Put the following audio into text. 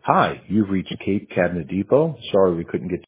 Hi, you've reached Cape Cabinet Depot. Sorry we couldn't get